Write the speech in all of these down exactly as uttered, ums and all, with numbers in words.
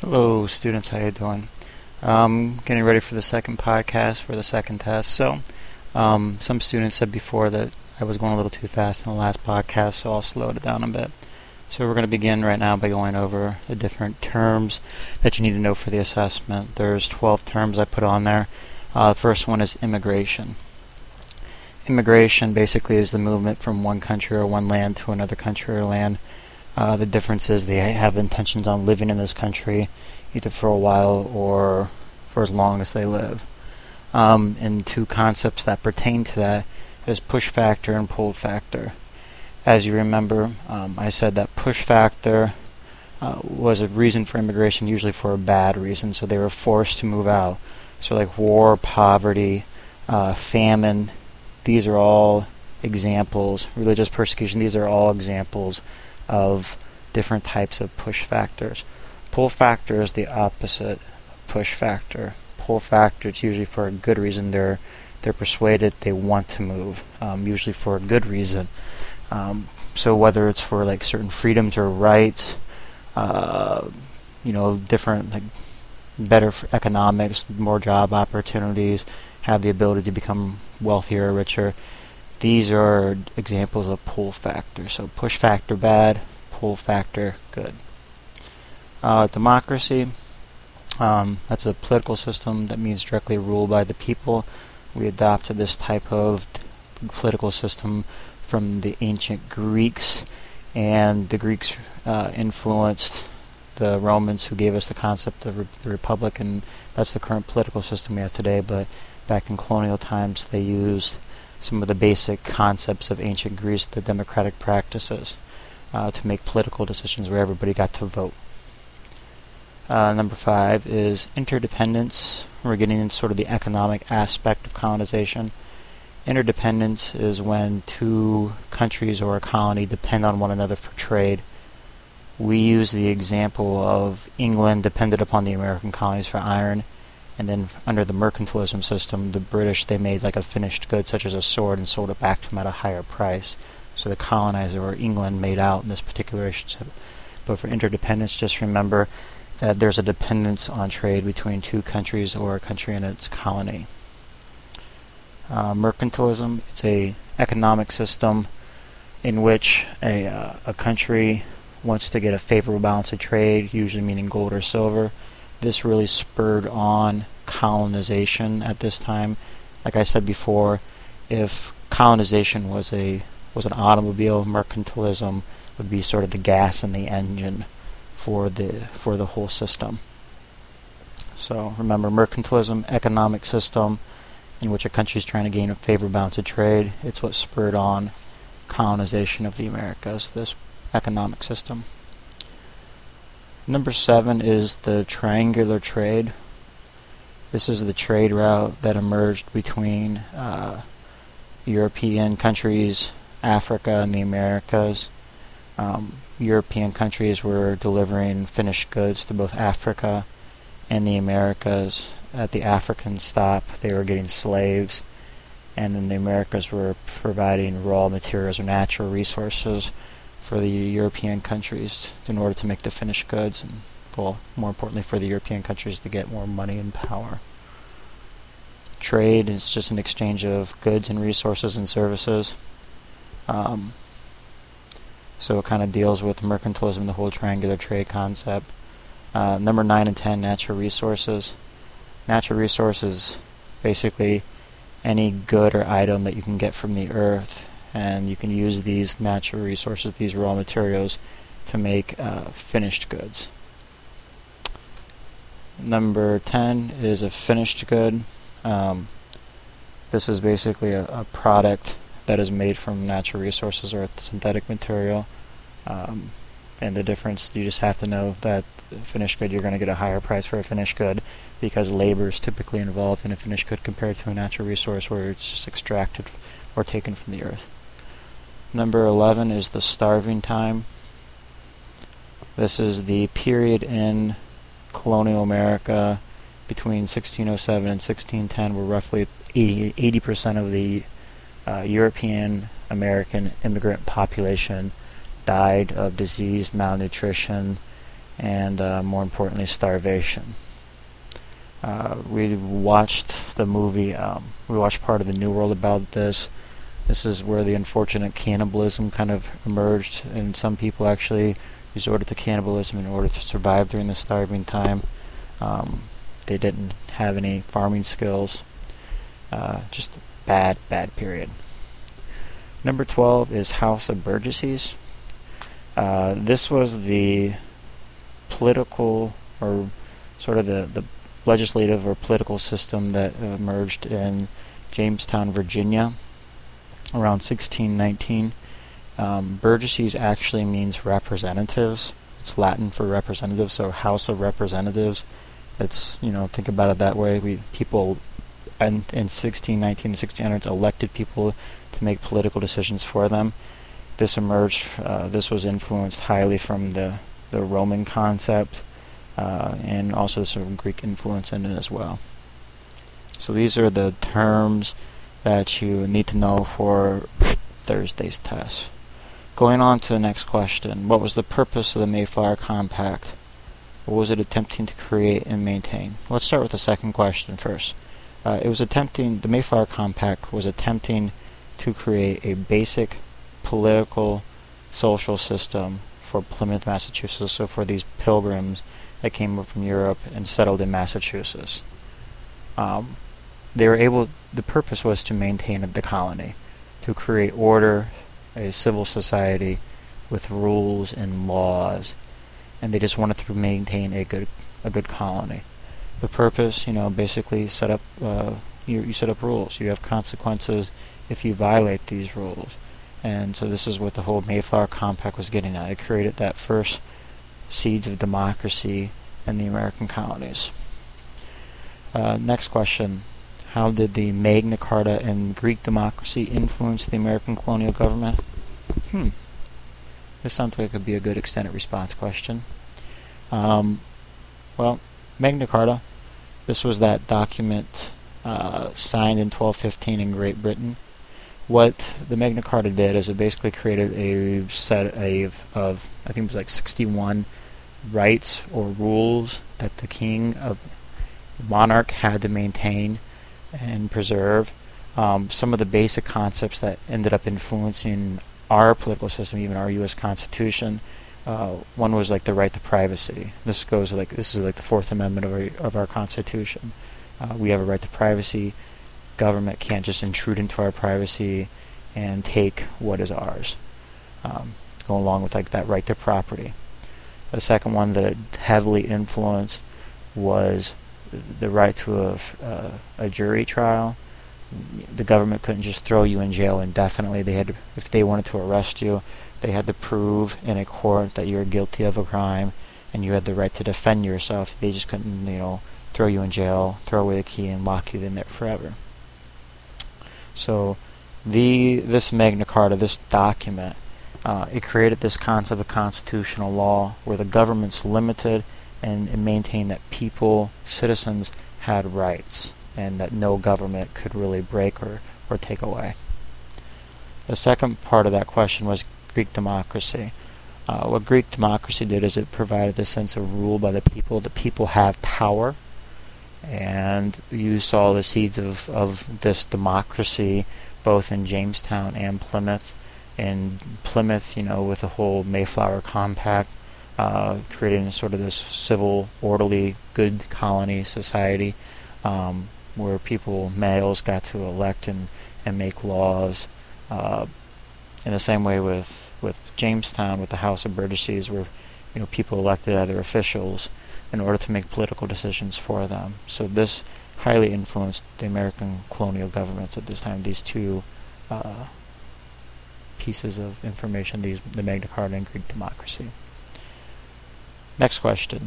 Hello students, how you doing? Um, getting ready for the second podcast for the second test. So, um, some students said before that I was going a little too fast in the last podcast, so I'll slow it down a bit. So we're going to begin right now by going over the different terms that you need to know for the assessment. There's twelve terms I put on there. Uh, the first one is immigration. Immigration basically is the movement from one country or one land to another country or land. Uh, the difference is they have intentions on living in this country either for a while or for as long as they live. Um, and two concepts that pertain to that is push factor and pull factor. As you remember, um, I said that push factor uh, was a reason for immigration, usually for a bad reason, so they were forced to move out. So like war, poverty, uh, famine, these are all examples, religious persecution, these are all examples of different types of push factors. Pull factor is the opposite of push factor. Pull factor, it's usually for a good reason. They're they're persuaded, they want to move, um, usually for a good reason. Um, so whether it's for like certain freedoms or rights, uh, you know, different like better for economics, more job opportunities, have the ability to become wealthier or richer. These are examples of pull factor. So push factor bad, pull factor good. Uh, democracy, um, that's a political system that means directly ruled by the people. We adopted this type of political system from the ancient Greeks, and the Greeks uh, influenced the Romans, who gave us the concept of re- the republic, and that's the current political system we have today. But back in colonial times, they used some of the basic concepts of ancient Greece, the democratic practices, uh, to make political decisions where everybody got to vote. Uh, number five is interdependence. We're getting into sort of the economic aspect of colonization. Interdependence is when two countries or a colony depend on one another for trade. We use the example of England depended upon the American colonies for iron, and then under the mercantilism system, the British, they made like a finished good such as a sword and sold it back to them at a higher price. So the colonizer or England made out in this particular relationship. But for interdependence, just remember that there's a dependence on trade between two countries or a country and its colony. Uh, mercantilism, it's a economic system in which a, uh, a country wants to get a favorable balance of trade, usually meaning gold or silver. This really spurred on colonization at this time. Like I said before, if colonization was a was an automobile, mercantilism would be sort of the gas in the engine for the for the whole system. So remember, mercantilism, economic system in which a country is trying to gain a favorable balance of trade. It's what spurred on colonization of the Americas, this economic system. Number seven is the triangular trade. This is the trade route that emerged between uh, European countries, Africa, and the Americas. Um, European countries were delivering finished goods to both Africa and the Americas. At the African stop, they were getting slaves, and then the Americas were providing raw materials or natural resources for the European countries in order to make the finished goods, and, well, more importantly for the European countries to get more money and power. Trade is just an exchange of goods and resources and services. Um, so it kind of deals with mercantilism, the whole triangular trade concept. Uh, number nine and ten, natural resources. Natural resources, basically any good or item that you can get from the earth, and you can use these natural resources, these raw materials, to make uh, finished goods. Number ten is a finished good. Um, this is basically a, a product that is made from natural resources or a synthetic material. Um, and the difference, you just have to know that the finished good, you're going to get a higher price for a finished good because labor is typically involved in a finished good compared to a natural resource where it's just extracted or taken from the earth. Number eleven is the starving time. This is the period in colonial America between sixteen oh seven and sixteen ten where roughly eighty percent of the uh, European American immigrant population died of disease, malnutrition, and uh, more importantly, starvation. Uh, we watched the movie, um, we watched part of the New World about this. This is where the unfortunate cannibalism kind of emerged, and some people actually resorted to cannibalism in order to survive during the starving time. Um, they didn't have any farming skills. Uh, just a bad, bad period. Number twelve is House of Burgesses. Uh, this was the political, or sort of the, the legislative or political system that emerged in Jamestown, Virginia, around sixteen nineteen. Um, Burgesses actually means representatives. It's Latin for representatives, so House of Representatives. It's, you know, think about it that way. We people in, in sixteen nineteen, sixteen hundreds elected people to make political decisions for them. This emerged, uh, this was influenced highly from the, the Roman concept, uh, and also some Greek influence in it as well. So these are the terms that you need to know for Thursday's test. Going on to the next question. What was the purpose of the Mayflower Compact? What was it attempting to create and maintain? Let's start with the second question first. Uh, it was attempting, the Mayflower Compact was attempting to create a basic political, social system for Plymouth, Massachusetts, so for these pilgrims that came over from Europe and settled in Massachusetts. Um, they were able, the purpose was to maintain the colony, to create order, a civil society with rules and laws, and they just wanted to maintain a good a good colony. The purpose, you know, basically set up uh, you, you set up rules. You have consequences if you violate these rules, and so this is what the whole Mayflower Compact was getting at. It created that first seeds of democracy in the American colonies. Uh, next question. How did the Magna Carta and Greek democracy influence the American colonial government? Hmm. This sounds like it could be a good extended response question. Um, well, Magna Carta, this was that document uh, signed in twelve fifteen in Great Britain. What the Magna Carta did is it basically created a set of, of I think it was like sixty-one rights or rules that the king of the monarch had to maintain and preserve. Um, some of the basic concepts that ended up influencing our political system, even our U S Constitution. Uh, one was like the right to privacy. This goes like this is like the Fourth Amendment of our of our Constitution. Uh, we have a right to privacy. Government can't just intrude into our privacy and take what is ours. Um, go along with like that right to property. The second one that it heavily influenced was the right to a, uh, a jury trial. The government couldn't just throw you in jail indefinitely. They had to, if they wanted to arrest you, they had to prove in a court that you were guilty of a crime, and you had the right to defend yourself. They just couldn't, you know, throw you in jail, throw away the key, and lock you in there forever. So, the this Magna Carta, this document, uh, it created this concept of constitutional law, where the government's limited and, and maintained that people, citizens, had rights, and that no government could really break or, or take away. The second part of that question was Greek democracy. Uh, what Greek democracy did is it provided a sense of rule by the people. The people have power, and you saw the seeds of, of this democracy both in Jamestown and Plymouth. In Plymouth, you know, with the whole Mayflower Compact, uh, creating sort of this civil, orderly, good colony society, um, where people, males, got to elect and, and make laws. Uh, in the same way with, with Jamestown, with the House of Burgesses, where, you know, people elected other officials in order to make political decisions for them. So this highly influenced the American colonial governments at this time, these two uh, pieces of information, these the Magna Carta and Greek democracy. Next question.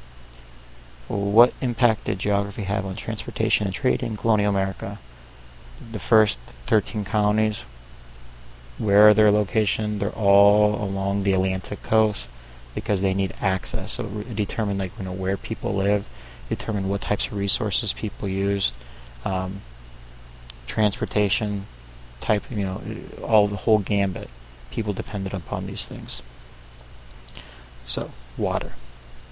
What impact did geography have on transportation and trade in colonial America? The first thirteen colonies, where are their location? They're all along the Atlantic coast because they need access. So it determined, like, you know, where people lived, determined what types of resources people used, um, transportation type, you know, all the whole gambit. People depended upon these things. So, water.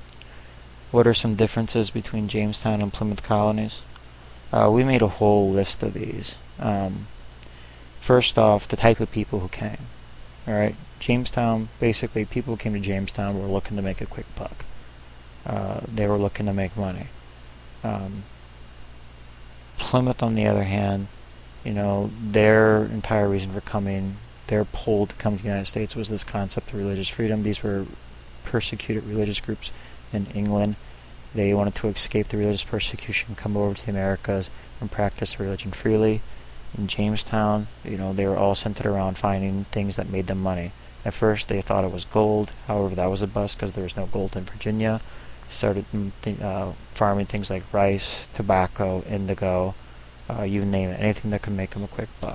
What are some differences between Jamestown and Plymouth colonies? Uh, we made a whole list of these. Um, first off, the type of people who came. Alright, Jamestown, basically people who came to Jamestown were looking to make a quick buck. Uh, they were looking to make money. Um, Plymouth, on the other hand, you know, their entire reason for coming, their pull to come to the United States was this concept of religious freedom. These were persecuted religious groups in England. They wanted to escape the religious persecution, come over to the Americas, and practice religion freely. In Jamestown, you know, they were all centered around finding things that made them money. At first, they thought it was gold. However, that was a bust because there was no gold in Virginia. Started th- uh, farming things like rice, tobacco, indigo, uh, you name it, anything that could make them a quick buck.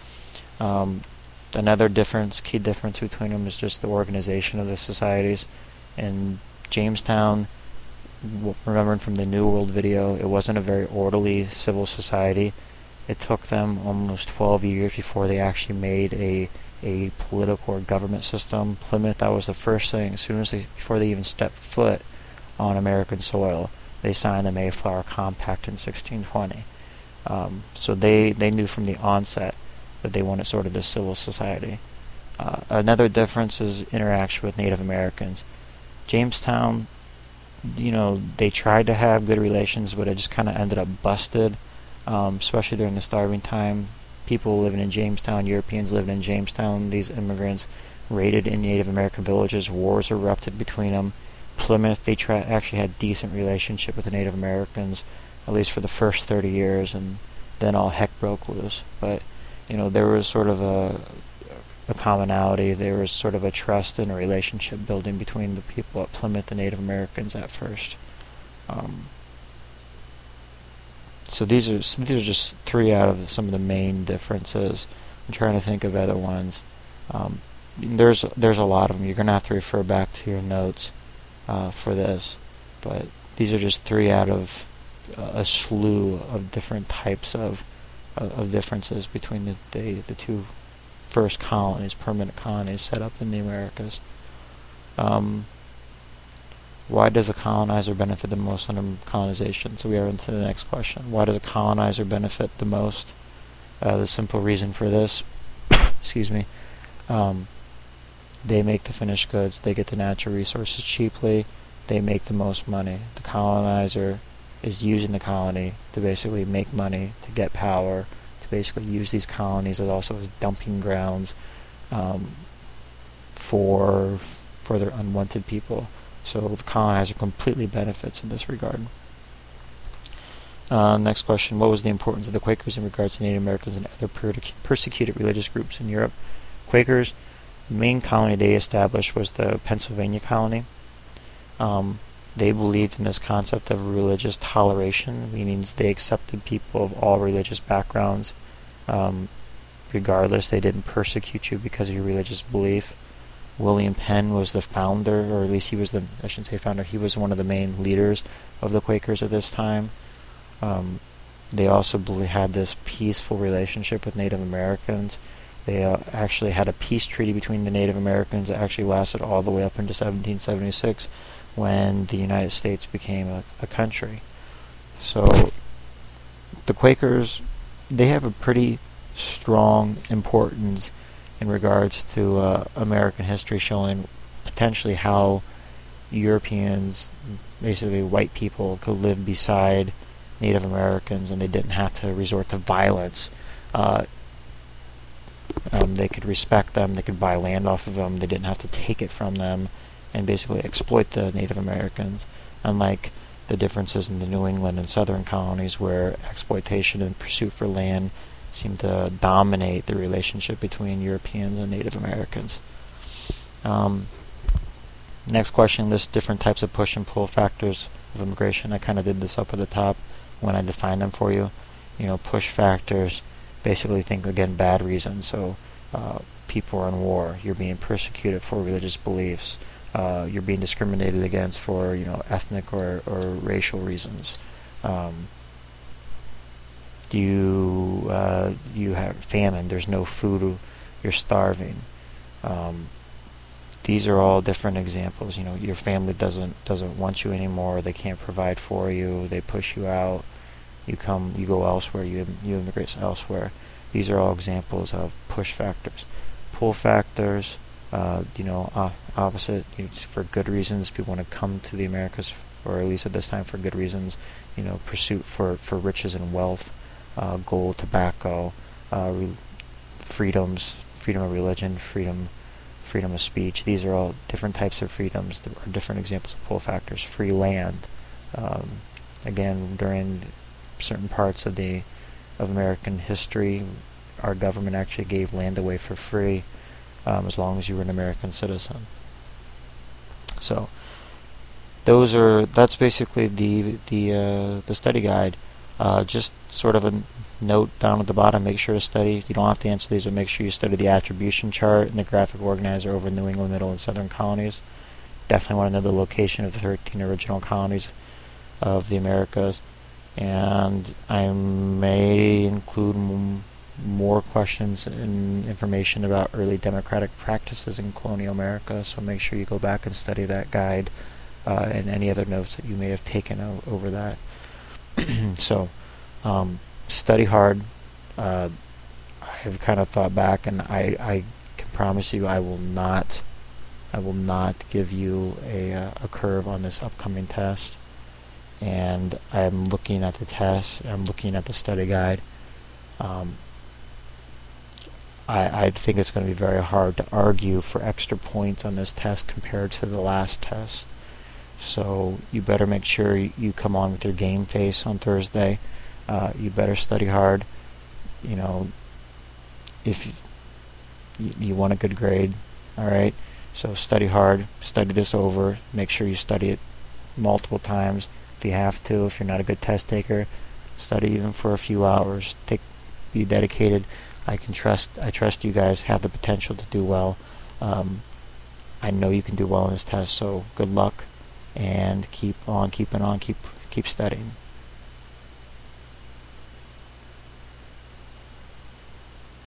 Um, another difference, key difference between them is just the organization of the societies. In Jamestown, w- remembering from the New World video, it wasn't a very orderly civil society. It took them almost twelve years before they actually made a a political or government system. Plymouth, that was the first thing. As soon as they, before they even stepped foot on American soil, they signed the Mayflower Compact in sixteen twenty. Um, so they, they knew from the onset that they wanted sort of this civil society. Uh, another difference is interaction with Native Americans. Jamestown, you know, they tried to have good relations, but it just kind of ended up busted. Um, especially during the starving time. People living in Jamestown, Europeans living in Jamestown, these immigrants raided in Native American villages, wars erupted between them. Plymouth, they tra- actually had decent relationship with the Native Americans, at least for the first thirty years, and then all heck broke loose. But, you know, there was sort of a, a commonality, there was sort of a trust and a relationship building between the people at Plymouth and Native Americans at first. Um, So these are so these are just three out of some of the main differences. I'm trying to think of other ones. Um, there's there's a lot of them. You're gonna have to refer back to your notes uh, for this, but these are just three out of uh, a slew of different types of uh, of differences between the, the the two first colonies, permanent colonies set up in the Americas. Um, Why does a colonizer benefit the most under colonization? So we are into the next question. Why does a colonizer benefit the most? Uh, the simple reason for this, excuse me, um, they make the finished goods, they get the natural resources cheaply, they make the most money. The colonizer is using the colony to basically make money, to get power, to basically use these colonies as also as dumping grounds um, for, for their unwanted people. So the colonizer completely benefits in this regard. Uh, next question. What was the importance of the Quakers in regards to Native Americans and other per- persecuted religious groups in Europe? Quakers, the main colony they established was the Pennsylvania colony. Um, they believed in this concept of religious toleration, meaning they accepted people of all religious backgrounds. Um, regardless, they didn't persecute you because of your religious belief. William Penn was the founder, or at least he was the, I shouldn't say founder, he was one of the main leaders of the Quakers at this time. Um, they also had this peaceful relationship with Native Americans. They uh, actually had a peace treaty between the Native Americans that actually lasted all the way up into seventeen seventy-six when the United States became a, a country. So the Quakers, they have a pretty strong importance in regards to uh, American history, showing potentially how Europeans, basically white people, could live beside Native Americans and they didn't have to resort to violence. Uh, um, they could respect them, they could buy land off of them, they didn't have to take it from them and basically exploit the Native Americans, unlike the differences in the New England and Southern colonies where exploitation and pursuit for land seemed to dominate the relationship between Europeans and Native Americans. Um, next question, list different types of push and pull factors of immigration. I kind of did this up at the top when I defined them for you. You know, push factors, basically think, again, bad reasons. So uh, people are in war, you're being persecuted for religious beliefs, uh, you're being discriminated against for, you know, ethnic or, or racial reasons. Um, you uh, you have famine, there's no food, you're starving. Um, these are all different examples. You know, your family doesn't doesn't want you anymore. They can't provide for you. They push you out. You come, you go elsewhere. You you immigrate elsewhere. These are all examples of push factors. Pull factors, uh, you know, uh, opposite. You know, for good reasons, people want to come to the Americas, or at least at this time for good reasons. You know, pursuit for for riches and wealth, uh, gold, tobacco, uh, re- freedoms, freedom of religion, freedom. freedom of speech. These are all different types of freedoms. There are different examples of pull factors. Free land. Um, again, during certain parts of the of American history, our government actually gave land away for free, um, as long as you were an American citizen. So those are that's basically the the uh, the study guide. Uh, just sort of a note down at the bottom, make sure to study. You don't have to answer these, but make sure you study the attribution chart and the graphic organizer over New England, Middle, and Southern colonies. Definitely want to know the location of the thirteen original colonies of the Americas. And I may include m- more questions and information about early democratic practices in colonial America, so make sure you go back and study that guide uh, and any other notes that you may have taken o- over that. So, um, study hard. Uh, I've kind of thought back, and I, I can promise you, I will not, I will not give you a uh, a curve on this upcoming test. And I'm looking at the test. I'm looking at the study guide. Um, I I think it's going to be very hard to argue for extra points on this test compared to the last test. So you better make sure you come on with your game face on Thursday. Uh, you better study hard. You know, if you, you want a good grade, all right? So study hard. Study this over. Make sure you study it multiple times if you have to. If you're not a good test taker, study even for a few hours. Take, be dedicated. I can trust. I trust you guys have the potential to do well. Um, I know you can do well in this test. So good luck. And keep on keeping on, keep keep studying.